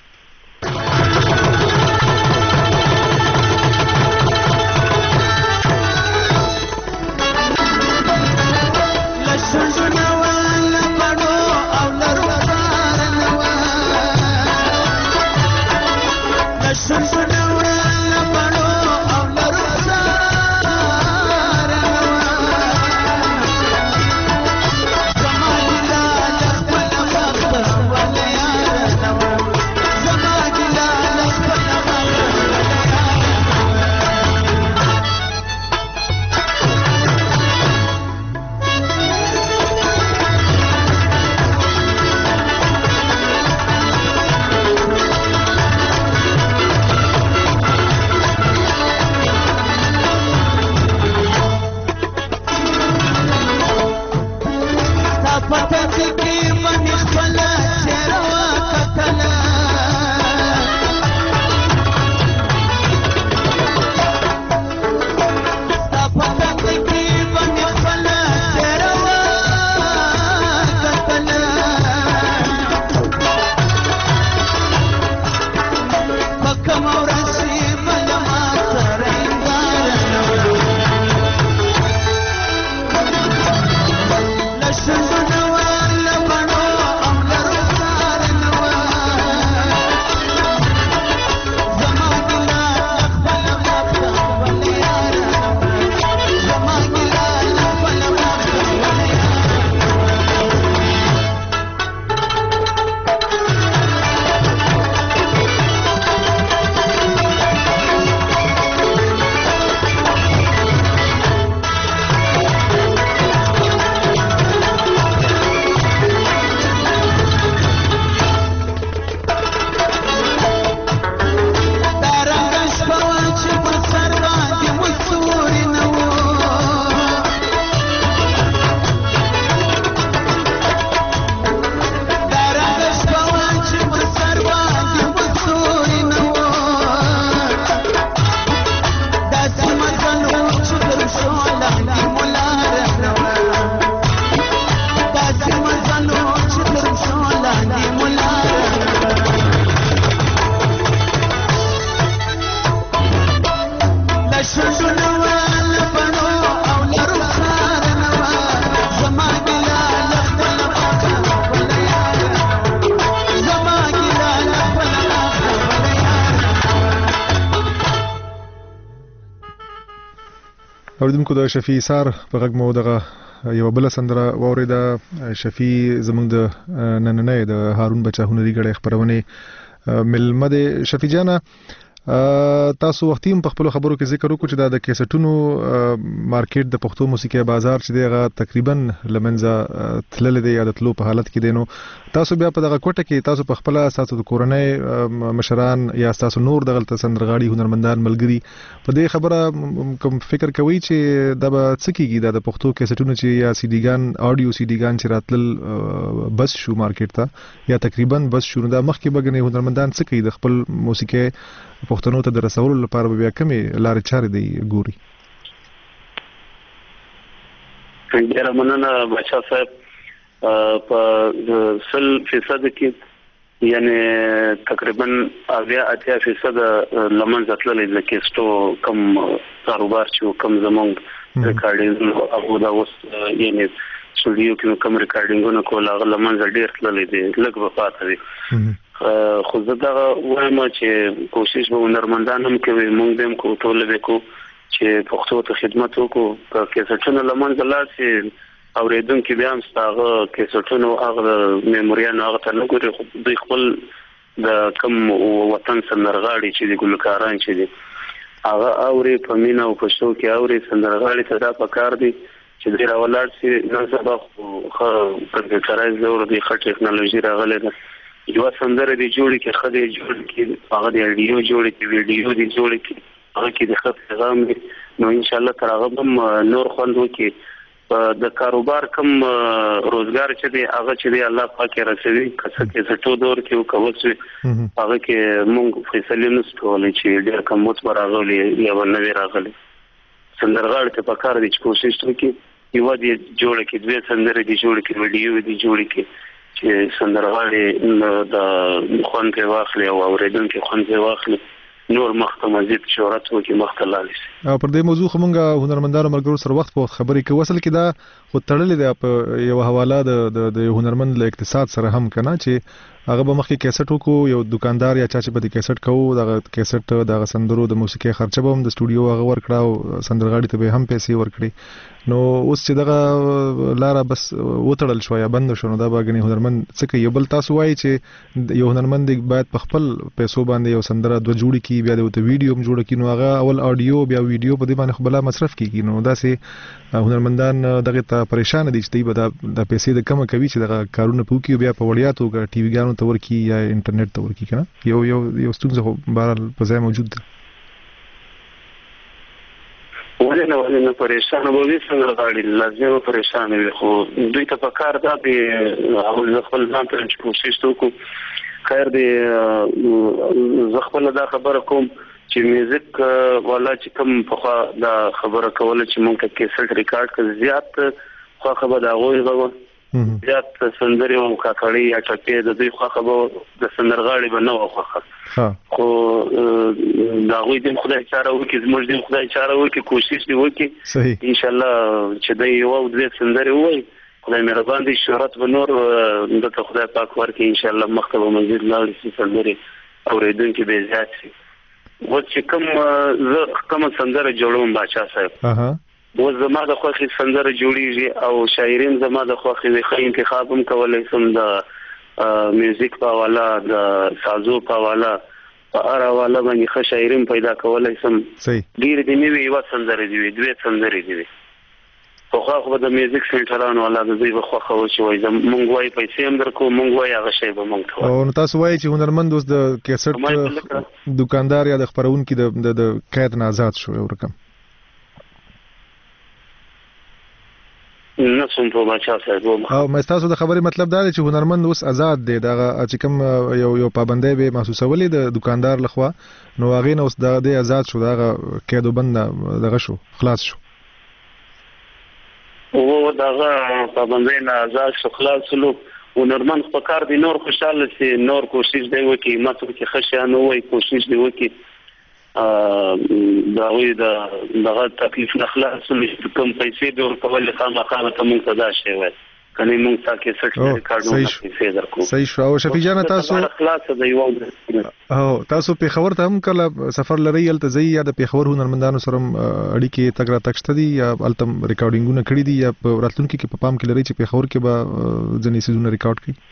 اوریدونکو د شفیع سار په غږ مو دغه یو بل سندره واوریده. شفیع زموږ د نننۍ د هارون بچا هنري غړي خبرونه ملمه د شفیع جانا تاسو وختي په خپل خبرو کې ذکر وکړو چې دا د کیسټونو مارکیټ د پښتو موسیقي بازار چې دغه تقریبا لمنځه تلل دی یا د تلو په حالت کې دی. نو تاسو بیا په دغه کوټه کې تاسو په خپل اساسو د کورنۍ مشران یا تاسو نور دغه سندرغاړي هنرمندان ملګري په دې خبره کوم فکر کوي چې دا به څه کیږي د پښتو کیسټونو چې یا سی ډیګان اډیو سی ډیګان چې راتل بس شو مارکیټ ته یا تقریبا بس شو دا مخکې بګنې هنرمندان څه کوي د خپل موسیقي پښتنو ته د رسولو لپاره بیا کومې لارې چارې دی ګوري؟ ډېره مننه بچا صاحب. په سل فیصد کې یعنی تقریبا اویا اتیا فیصد لمنځه تللی د کیسټو کم کاروبار چې کم زمونږ ریکارډینګ هغه دا اوس یعنی سټوډیو کې کوم ریکارډینګونه کول هغه لمنځه ډېر تللی دی لږ به پاتې دی. خو زه دا وایم چې کوشش به هنرمندان هم کوي موږ هم کوو ټول به کوو چې پښتو ته خدمت وکړو. په کیسټونو لمنځه لاړ شي اوریدونکو بیا هم ستاسو کیسټونو هغه میموریانو هغه ته نه ګوري دوی خپل د کم وطن سندرغاړي چې د ګلکاران چې دي هغه اوري په مینا او پښتو کې اوري سندرغاړي ته دا پکار دي چې ډیر اولاد سي نن سبا خو کمپیوټرایز او د ښه ټیکنالوژي راغله ده. یو سندره دی جوړی کې خدای جوړ کې هغه دی ویډیو جوړ کې ویډیو دی جوړ کې هغه کې د خط پیغام دی. نو ان شاء الله تر هغه هم نور خوند وکي د کاروبار کم روزګار چې دی هغه چې دی الله پاک رسوي کڅه کې څټو دور کې وکوسوي هغه کې مونږ فیصله نستولې چې ډېر کم موت راغلي یا نوې راغلي سندرغاړي ته پکار دي چې کوشش وکړي یو دی جوړ کې دوه سندره دی جوړ کې ویډیو دی جوړ کې چې سندرغاړي د خوان په واخلي او اوریدونکو خوان په واخلي نور مخته مزید شهرت وکي مخته لاله شي. او پر دې موضوع خمونګه هنرمندانو ملګرو سره وخت په وخت خبرې کوي وصل کې دا خو تړلې ده په یو حواله د د هنرمند له اقتصاد سره هم کنه چې هغه به مخکې کیسټ وکړو یو دکاندار یا چا چې په دې کیسټ کوو دغه کیسټ دغه سندرو د موسیقي خرچه به هم د سټوډیو هغه ورکړه او سندرغاړي ته به هم پیسې ورکړي. نو اوس چې دغه لاره بس وتړل شو یا بند شو نو دا به غني هنرمند څه کوي؟ بل تاسو وایي چې یو هنرمند باید په خپل پیسو باندې یو سندره دوه جوړ کی بیا د ویډیو هم جوړ کی نو هغه اول اډیو بیا ویډیو په دې باندې خپل مصرف کیږي. نو دا سه هنرمندان دغه ته پریشان دي چې به د پیسې د کم کوي چې دغه کارونه پوکي بیا په وړیا توګه ټي وی ګانو ته ورکی یا انټرنیټ ته ورکی کنه یو یو یو ستونزه خو بهر په ځای موجود ده. ولې نه ولې نه پریشان وي څنګه غاړي لازم پریشان وي خو دوی ته پکار ده به اول خپل ځان ته کوشش وکړو. خیر دی زه خپل دا خبره کوم چې میوزیک والا چې کوم په دا خبره کوله چې مونږ کې کیسټ ریکارډ کړ زیات خو خبره دا غوي غو زیات سندري او کاکړی یا ټپې د دوی خو خبره د سندرغاړي بنو خوخه خو دا غوي د خدای چاره وکي زموږ د خدای چاره وکي کوشش دی وکي ان شاء الله چې دی یو د سندري وای خدای مهربان دي شهرت به نور د خدای پاک ورکي ان شاء الله مختبه مزید لاړ شي سندري اوریدونکو به زیات شي. و چې کوم زه کوم سندره جوړوم باچا صاحب و زما د خوخي سندره جوړیږي او شاعرین زما د خوخي وي خې انتخاب هم کولای سم د میوزیک په والا د سازو په والا په اړه والا باندې ښه شاعرین پیدا کولای سم ډیر دی نیوي و سندره دی دوی سندره دی خو خو د میوزیک سنټرانو والا د دوی خوخه و چې وای مونږ وای پیسې هم درکو مونږ وای هغه شی به مونږ ته او تاسو وای چې هنرمند اوس د کیسټ دکاندار یا د خبرونکو د د قید نه آزاد شو یو رقم نه څوم په بچا صاحب او مې تاسو د خبرې مطلب دا دی چې هنرمند اوس آزاد دی دا چې کوم یو یو پابندۍ به محسوسولې د دکاندار لخوا نو هغه نو اوس د آزاد شو دا قید وبند دغه شو خلاص شو او دغه پابندۍ نه آزاد شو خلاص شو هنرمند په کار دی نور خوشاله سي نور کوشش دی وکي ماته کې خشانه وای کوشش دی وکي دا وی دا دغه تکلیف نه خلاص کوم پیسې د ورکول خامخا ته مونږ صدا شي وای کني موږ تاکي سټ ریکارډونه پیسې درکو. صحیح شو. او شفیع جان تاسو خلاص د یو او تاسو په خبر ته هم کله سفر لري الته زی یا د پیښور هنرمندانو سره اړیکې تګ را تکشته دي یا الته ریکارډینګونه کړی دي یا په راتلونکي کې په پام کې لري چې پیښور کې به ځنې سيزونه ریکارډ کړي؟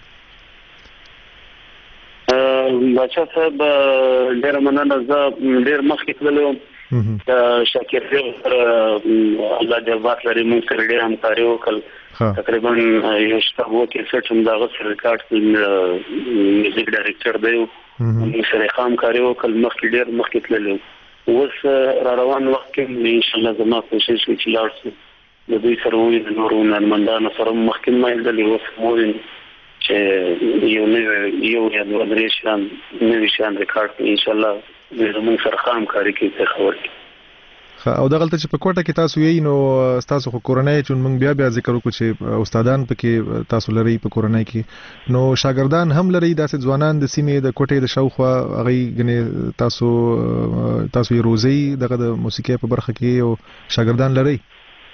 بچا صاحب ډېر مننه. زه ډېر مخکې تللی د شاکر سره الله دې بات لري موږ سره ډېر همکاري وکړل. تقریبا یو شپږ وکړ چې موږ دغه سره ریکارډ کړل. میوزیک ډایرکټر دی موږ سره همکاري وکړل. مخکې ډېر مخکې تللی. اوس را روان وخت کې ان شاء الله زما کوشش وکړم چې لاړ شم د دوی سره وي د نورو هنرمندانو سره مخکې مایل دي. اوس مو چې یو نوی یو یا دوه درې شیان نوي شیان ریکارډ کړي ان شاء الله زموږ سره همکاري کوي په خبر کې. او دغه ته چې په کوټه کې تاسو یې نو تاسو خو کورنۍ چې موږ بیا بیا ذکر وکړو چې استادان پکې تاسو لري په کورنۍ کې نو شاګردان هم لري داسې ځوانان د سیمې د کوټې د شاوخوا هغه غني تاسو تاسو یې روزي دغه د موسیقي په برخه کې او شاګردان لري؟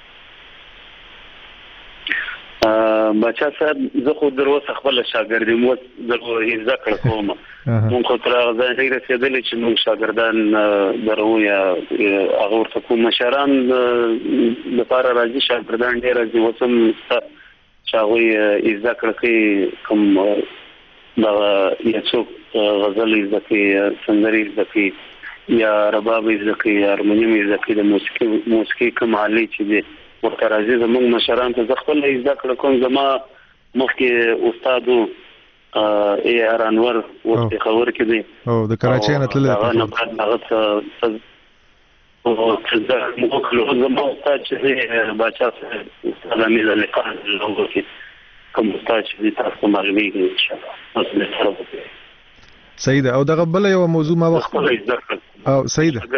بچا صاحب زه خو دروسه خپل شاګرد یم زه زده کړ کوم مونږ خو تر هغه ځای رسیدلی چې مونږ شاګردان درو یا هغه ورته کوم مشران لپاره راځي شاګردان ډېر راځي وسم چې هغوی زده کړ کوي کوم دغه یا څوک غزل زده کوي سندرې زده کوي یا رباب زده کوي یا هارمونیم زده کوي د موسیقي موسیقي کوم آلې چې دی ورته راځي زموږ مشران ته زه خپل زده کړ کوم. زما مخکې استاد ای آر انور اوس پېښور کې دی او د کراچۍ نه تللی هغه نه بعد هغه څه زه موږ زما استاد چې دی باچا استاد امیر علي خان لوګو کې کوم استاد چې دی تاسو معلومیږي ان شاء الله اوس له طرفه. صحیح ده. او دغه بل یو موضوع ما وخت او صحیح ده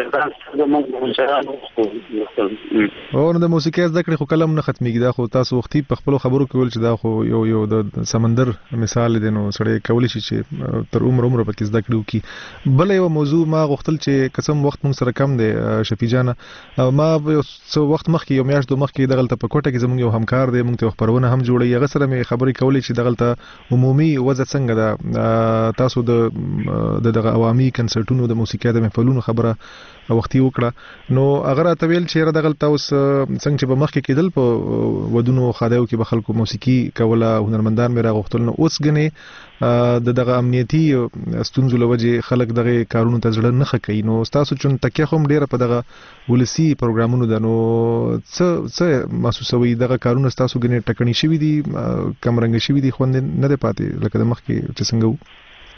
او نو د موسیقي زده کړې خو کلم نه ختميږي. دا خو تاسو وختي په خپل خبرو کې ول چې دا خو یو یو د سمندر مثال دی نو سړی کولی شي چې تر عمر عمر پکې زده کړو کی. بل یو موضوع ما غوښتل چې قسم وخت موږ سره کم دی شفیع جان ما یو څو وخت مخکې یو میاشت دوه مخکې دغه ته په کوټه کې زموږ یو همکار دی موږ ته خبرونه هم جوړي هغه سره مې خبرې کولې چې دغه ته عمومي وضع څنګه ده تاسو د دغه عوامي کنسرټونو د موسیقي د محفلونو خبره وختي وکړه نو هغه ته ویل چې دغه تاسو څنګه چې په مخ کې کېدل په ودونو خادیو کې به خلکو موسیقي کوله هنرمندان مې راغوښتل نو اوس غني د دغه امنیتي ستونزو لوجه خلک دغه کارونو ته ځړن نه کوي نو تاسو چون تکیه هم ډیره په دغه ولسی پروګرامونو د نو څه څه محسوسوي دغه کارونه تاسو غني ټکنی شوی دي کم رنګ شوی دي خو نه ده پاتې لکه د مخ کې چې څنګه وو.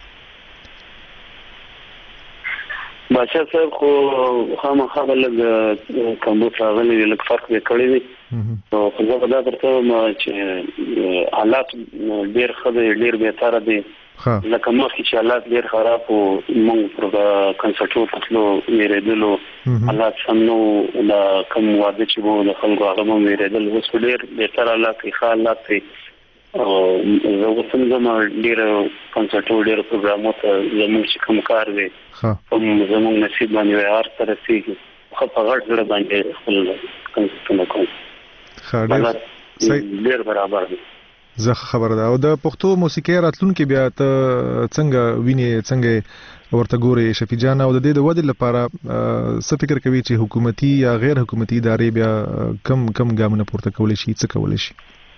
بادشاہ صاحب خو خامخا لږ کمبود راغلی دی لږ فرق یې کړی دی نو خو زه به دا درته وایم چې حالات ډېر ښه دی ډېر بهتره دی لکه مخکې چې حالات ډېر خراب وو موږ پر کنسرټونو ته تلو ویرېدلو حالات سم نه وو د کوم واده چې وو د خلکو هغه هم ویرېدل اوس ډېر بهتره حالات دی ښه حالات دی او زه اوس هم ځم ډېرو کنسرټونو ډېرو پروګرامونو ته زموږ چې کوم کار دی هم زموږ نصیب باندې وایي هر څه رسېږي ښه په غټ زړه باندې خپل کنسرټونه کوم ډېر برابر دی. زه خبره ده او د پښتو موسیقي راتلونکي بیا ته څنګه ویني څنګه ورته ګوري شفیع جان او د دې د ودې لپاره څه فکر کوي چې حکومتي یا غیر حکومتي ادارې بیا کم کم ګامونه پورته کولی شي څه کولی شي؟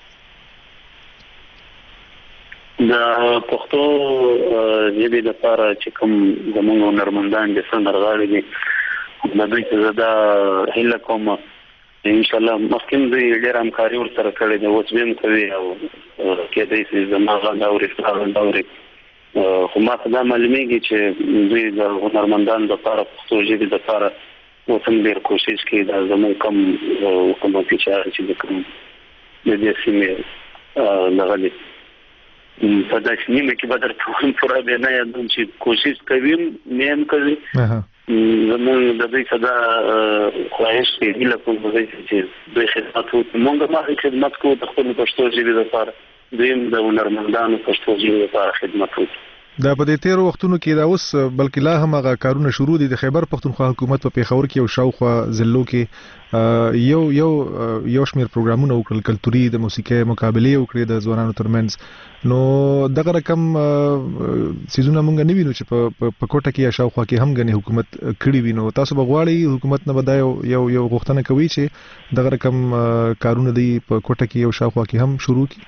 د پښتو ژبې لپاره چې کوم زموږ هنرمندان د سندرغاړي دي د دوی څخه دا هیله کوم ان شاء الله مخکې دوی ډېر همکاري ورسره کړې ده اوس به هم کوي او کېدای شي زما غږ اوري غږ اوري خو ما ته دا معلومیږي چې دوی د هنرمندانو لپاره پښتو ژبې لپاره اوس هم ډېر کوشش کوي دا زموږ کوم حکومتي چارې چې د کوم د دې سیمې دغه دي په داسې نیمه کې به درته وایم پوره بیا نه یادوم چې کوشش کوي نه هم کوي زموږ د دوی څخه دا خواهش دی هیله کوم چې دوی خدمت وکړي موږ هم خدمت کوو د خپلو پښتو ژبې لپاره دوی هم د هنرمندانو پښتو ژبې لپاره خدمت وکړي دا په دې تیر وختونو کې دا اوس بلکې لا هم هغه کارونه شروع دي. د خیبر پښتونخوا حکومت په پیښور کې او شاوخوا ضلعو کې یو یو یو شمېر پروګرامونه وکړل، کلتوري د موسیقۍ مقابلې وکړې د ځوانانو ترمنځ. نو دغه رقم سیزونه مونږ نه وینو چې په کوټه کې یا شاوخوا کې هم غني حکومت کړی وي. نو تاسو به غواړئ حکومت نه بدای یو یو غوښتنه کوي چې دغه رقم کارونه دی په کوټه کې او شاوخوا کې هم شروع کړي؟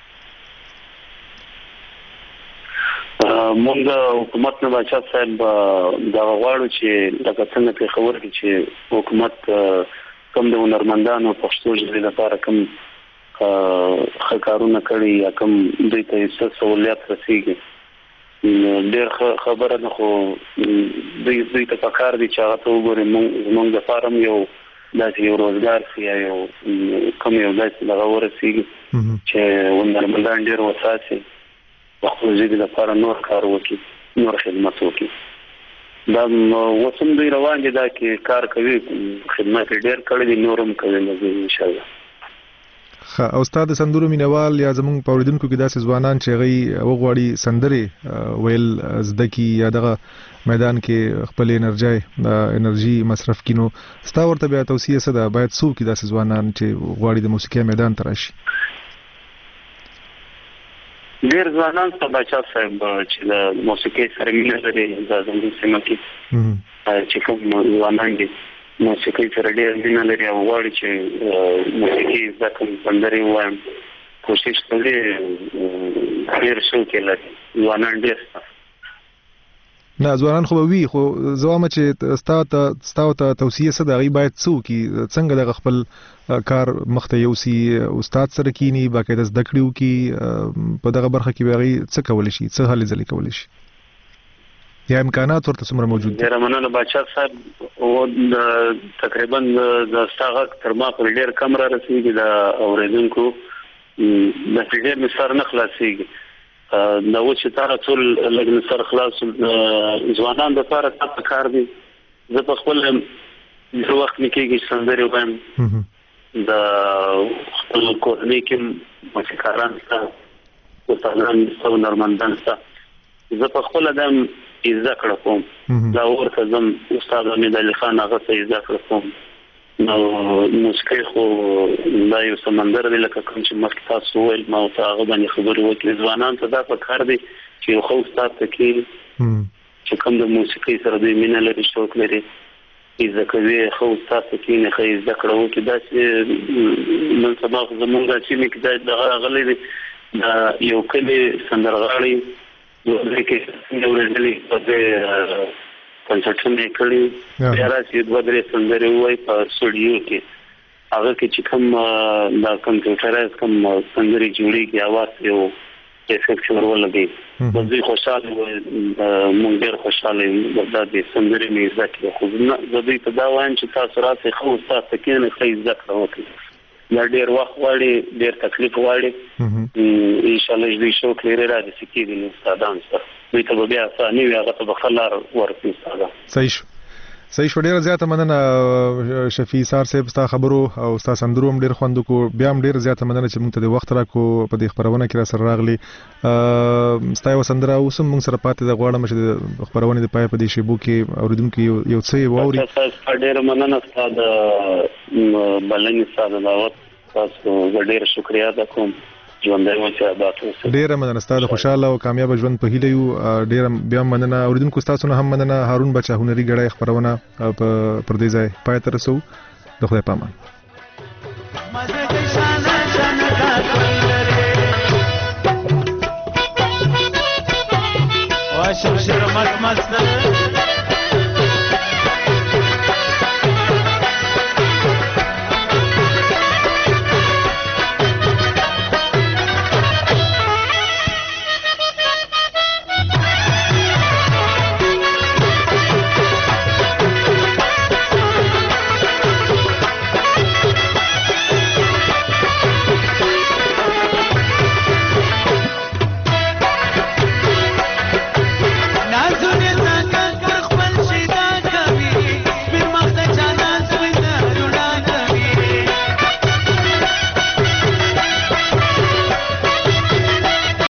مونږ حکومت نه بچا صاحب دا غواړو چې د څنګه په خبر کې چې حکومت کوم د هنرمندانو پښتو ژبې لپاره کوم خکارونه کړي یا کوم دوی ته څه سہولیت رسیږي ډېر خبره نه، خو دوی دوی ته پکار دي چې هغه ته وګوري مونږ د فارم یو داسې یو روزګار سي یا یو کوم یو داسې دغه ورسیږي چې هنرمندان ډېر وساتي خپل ژبې لپاره نور کار وکړي، نور خدمت وکړي. دا وسم دوی روان دي دا کې کار کوي، خدمت ډېر کړی دي، نورم کوي ان شاء الله. ښه، او استاد سندرو مینوال یا زموږ په اوریدونکو کې داسې ځوانان چې هغوی وغواړي سندرې ویل زده کړي یا دغه میدان کې خپل انرژي انرژي مصرف کړي، نو ستا ورته بیا توصیه څه ده؟ باید څوک داسې ځوانان چې غواړي د موسیقۍ میدان ته راشي؟ ډېر ځوانان په بچا صاحب چې د موسیقۍ سره مینه لري د زموږ سیمه کې چې کوم ځوانان دي موسیقۍ سره ډېر مینه لري او غواړي چې موسیقي زده کړي، سندرې ووایم، کوشش کوي، ډېر شوق یې لري ځوانان ډېر شته. نه ځوانان خو به وي، خو زه وایم چې ستا ته ستا ته توصیه څه ده؟ هغوی باید څه وکړي؟ څنګه دغه خپل کار مخته یوسي؟ استاد سره کینی، باقاعده زده کړې وکړي په دغه برخه کې به هغوی څه کولی شي، څه هلې ځلې کولی شي، یا امکانات ورته څومره موجود دي؟ ډېره مننه باچا صاحب. تقریبا د ستا غږ تر ما پورې ډېر کم را رسېږي، د اورېدونکو داسې ډېر مې سر نه خلاصېږي. دا و چې تا ټول لږ مې سر خلاص. ځوانان دپاره تا په کار دي، زه په خپل ډېر وخت مې کېږي چې سندرې ووایم، د خپل کورنۍ کې موسیقاران شته، استادان شته، هنرمندان شته، زه په خپله دا زده کړه کوم. دا ورته ځم استاد حمید علي خان هغه ته زده کړه کوم. نو موسیقۍ خو دا یو سمندر دی، لکه کوم چې مخکې تاسو وویل، ما ورته هغه باندې خبرې وکړې. ځوانان ته دا په کار دی چې یو ښه استاد ته کښېني چې کوم د موسیقۍ سره دوی مینه لري، شوق لري، زده کوي، ښه استاد ته کښېني، ښه زده کړه وکړي. داسې نن سبا خو زموږ دا سیمې کې دا دغه راغلی دی، دا یو کلي سندرغاړي دوه کې څنګه ورېدلي په دې کنسرټونه یې کړي، بیا راسي دوه درې سندرې ووایي په سټوډیو کې. هغه کې چې کوم دا کمپیوټرایز کوم سندرې جوړېږي، اواز یو افیکټ ورولګي، نو دوی خوشحاله وي، موږ ډېر خوشحاله یو. دا د سندرې مې زده کړې، خو زه دوی ته دا وایم چې تاسو راسئ، ښه استاد ته کښېنئ، ښه زده کړه وکړئ. دا ډېر وخت غواړي، ډېر تکلیف غواړي. انشاءالله دوی شوق لري راداسې کېږي نو استادان سره دوی ته به بیا اساني وي، هغه ته به ښه لار ورکړي استادان. صحیح شو، صحیح شو. ډېره زیاته مننه شفیع سار صاحب، ستا خبرو او ستا سندرو هم ډېر خوند وکړو. بیا هم ډېره زیاته مننه چې موږ ته د وخت راکړو په دې خپرونه کې را سره راغلي. ستا یوه سندره اوس هم موږ سره پاتې ده، غواړم چې د خپرونې د پای په دې شیبو کې اورېدونکي یو څه یې واوري. ډېره مننه ستا د بلنې، ستا د دعوت، تاسو زه ډېره شکریا ادا کوم. ژوندی اوسئ، آباد اوسئ. ډېره مننه، ستا د خوشحاله او کامیابه ژوند په هیله یو. ډېره بیا هم مننه اورېدونکو ستاسو نه هم مننه. هارون بچا هنري ګړی خپرونه پر دې ځای پای ته رسوو. د خدای په امان. واشو شرمت مست